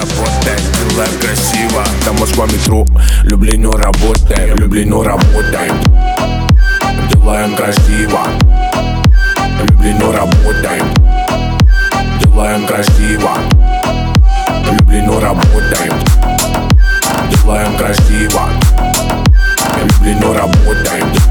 работаем, делаем красиво. Там Москва, метро, Люблино работаем, Люблино работаем. Делаем красиво, Люблино работаем. Делаем красиво, Люблино работаем. Делаем красиво, Люблино работаем.